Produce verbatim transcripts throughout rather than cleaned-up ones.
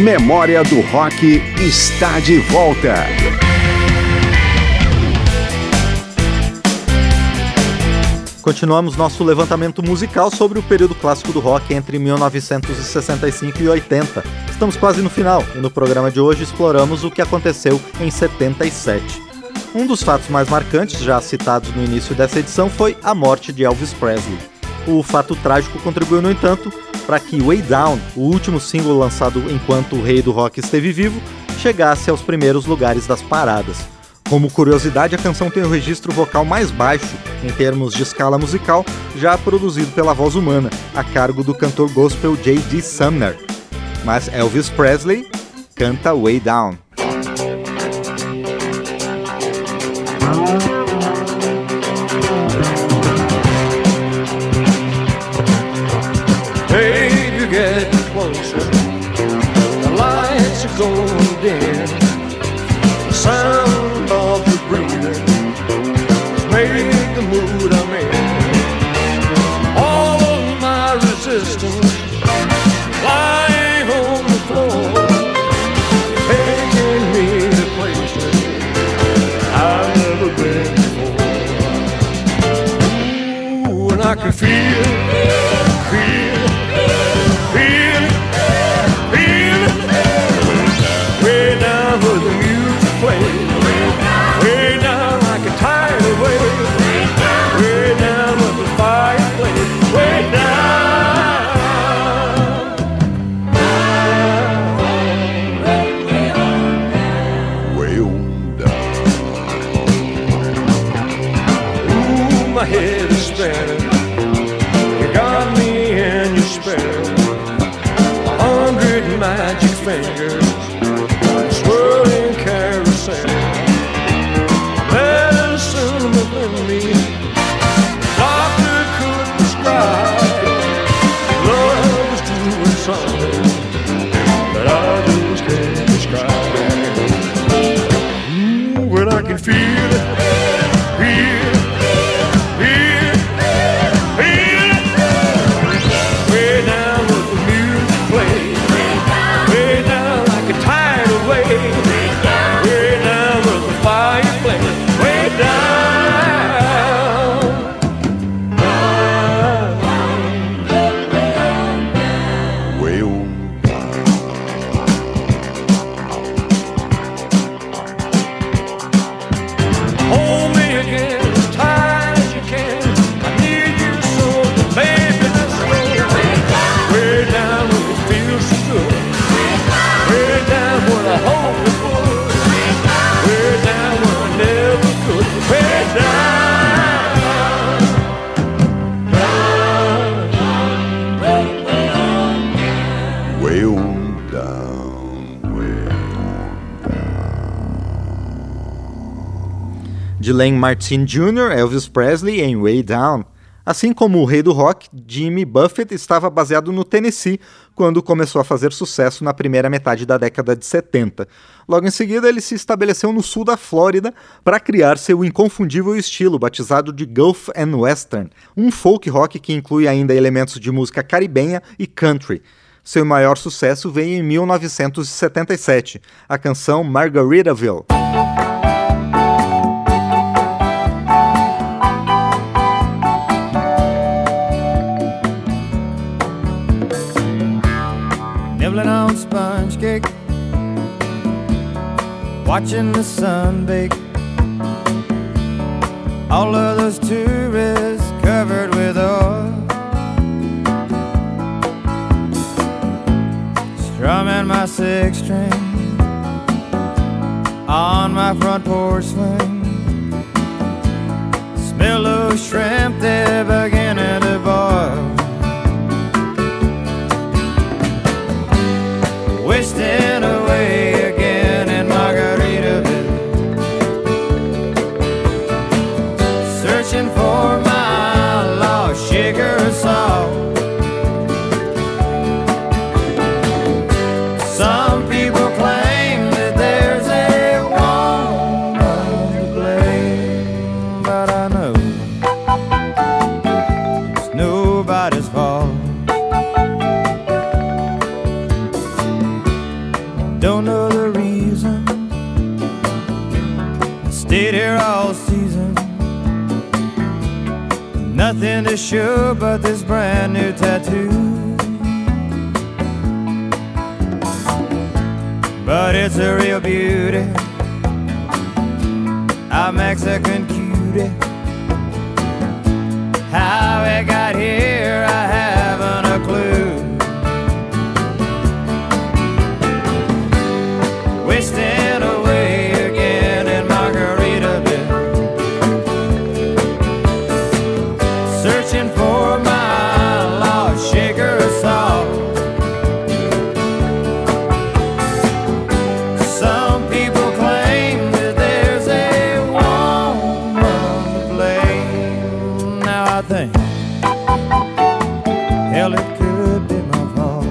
Memória do Rock está de volta. Continuamos nosso levantamento musical sobre o período clássico do rock entre mil novecentos e sessenta e cinco e oitenta. Estamos quase no final e no programa de hoje exploramos o que aconteceu em setenta e sete. Um dos fatos mais marcantes, já citados no início dessa edição, foi a morte de Elvis Presley. O fato trágico contribuiu, no entanto, para que Way Down, o último single lançado enquanto o rei do rock esteve vivo, chegasse aos primeiros lugares das paradas. Como curiosidade, a canção tem o registro vocal mais baixo, em termos de escala musical, já produzido pela voz humana, a cargo do cantor gospel J D Sumner. Mas Elvis Presley canta Way Down. Hey, you get closer, the lights are going dim, the sound of the breathing has made the mood I'm in. All of my resistance lying on the floor, taking me to places I've never been before. Ooh, and I can feel, feel, feel it, feel it, way down where the music plays, way down like a tidal wave, way down where the fire plays, way down, way on down. Ooh, my head is spinning. You got me in your spell. A hundred magic fingers, swirling carousel. Medicine within me, doctor could prescribe. Love is doing something that I just can't describe. Ooh, when I can feel it, feel it, feel it, feel it. Way down where the music plays, way down like a tidal wave, way down where the fire plays, way down, way on down. Hold me again as tight as you can. I need you so, baby, let's go. Way down where it feels so good. Way down where I hope it would. Way down where I never could. Way down, down, way on down, way on down. De Len Martin Júnior, Elvis Presley em Way Down. Assim como o rei do rock, Jimmy Buffett estava baseado no Tennessee quando começou a fazer sucesso na primeira metade da década de setenta. Logo em seguida, ele se estabeleceu no sul da Flórida para criar seu inconfundível estilo, batizado de Gulf and Western, um folk rock que inclui ainda elementos de música caribenha e country. Seu maior sucesso veio em mil novecentos e setenta e sete, a canção Margaritaville. Nibbling on sponge cake, watching the sun bake. All of those tourists covered with oil, strumming my six string on my front porch swing. Smell those shrimp, they're beginning to boil. Wasting away again in Margaritaville, searching for my lost sugar salt. Some people claim that there's a woman to blame, but I know Nothing to show but this brand new tattoo. But it's a real beauty, a Mexican cutie. How it got here, I haven't a clue. Wasting away again in Margaritaville, searching for my lost shaker of salt. Some people claim that there's a woman to blame. Now I think, hell, it could be my fault.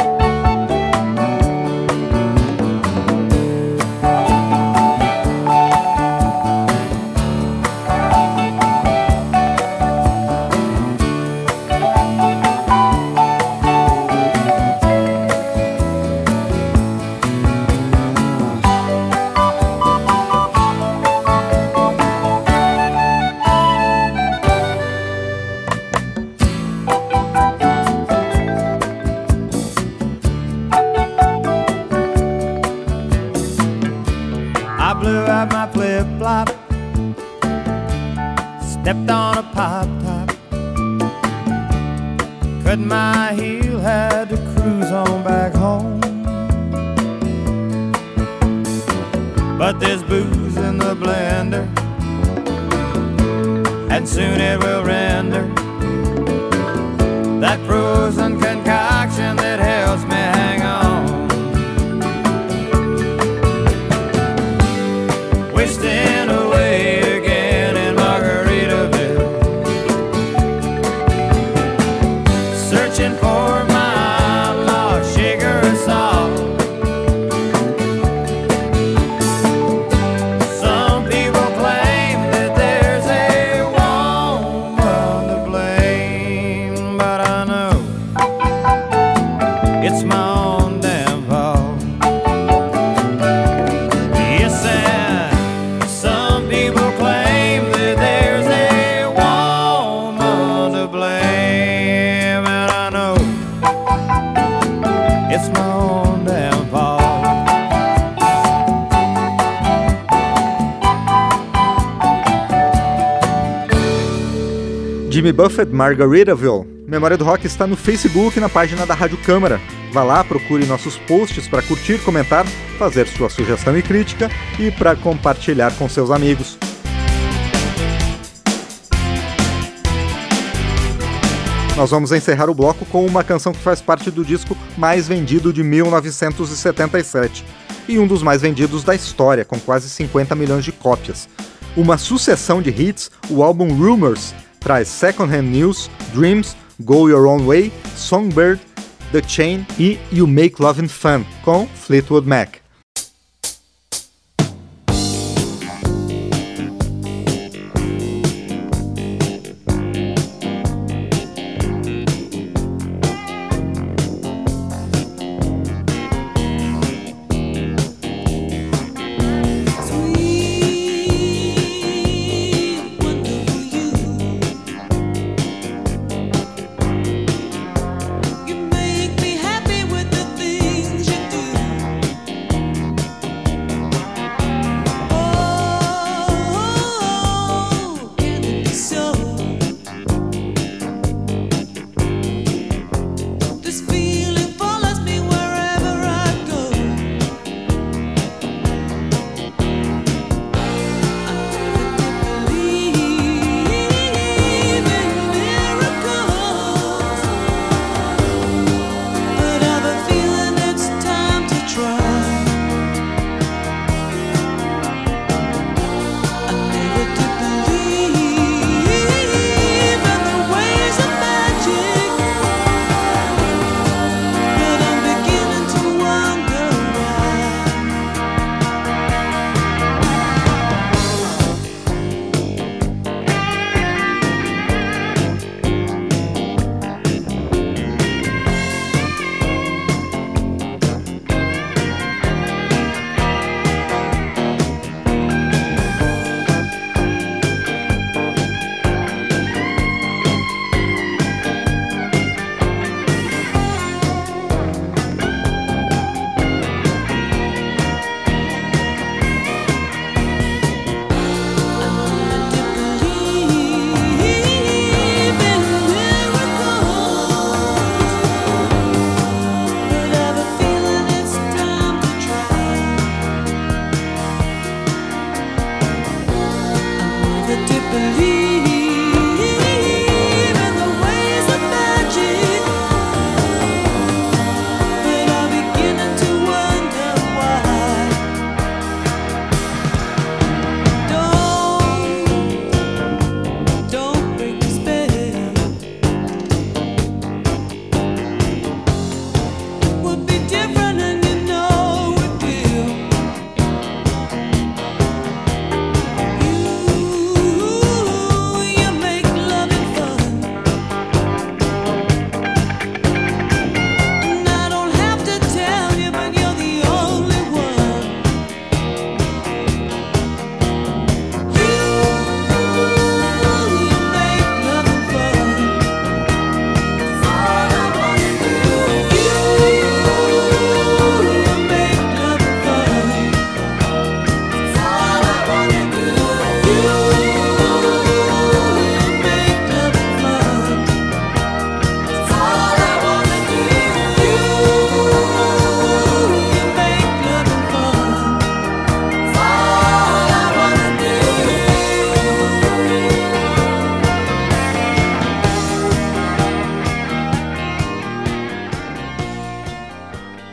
I blew out my flip-flop, stepped on a pop-top, cut my heel, had to cruise on back home. But there's booze in the blender, and soon it will render that frozen concoction that helps me hang on. Wasting away again in Margaritaville, searching for my lost shaker of salt. Some people claim that there's a woman to blame, but I know it's my own damn fault. Yes, and some people claim that there's a woman to blame, and I know it's my own damn fault. Jimmy Buffett, Margaritaville. Memória do Rock está no Facebook e na página da Rádio Câmara. Vá lá, procure nossos posts para curtir, comentar, fazer sua sugestão e crítica e para compartilhar com seus amigos. Nós vamos encerrar o bloco com uma canção que faz parte do disco mais vendido de mil novecentos e setenta e sete e um dos mais vendidos da história, com quase cinquenta milhões de cópias. Uma sucessão de hits, o álbum Rumors traz Second Hand News, Dreams, Go Your Own Way, Songbird, The Chain e You Make Lovin' Fun, com Fleetwood Mac. You make me happy with the things you do.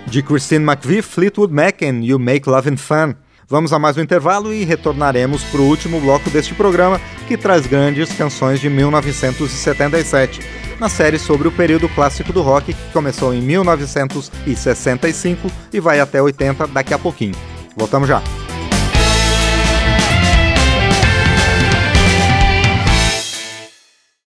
De Christine McVie, Fleetwood Mac and You Make Lovin' Fun. Vamos a mais um intervalo e retornaremos para o último bloco deste programa, que traz grandes canções de mil novecentos e setenta e sete, na série sobre o período clássico do rock, que começou em mil novecentos e sessenta e cinco e vai até oitenta daqui a pouquinho. Voltamos já!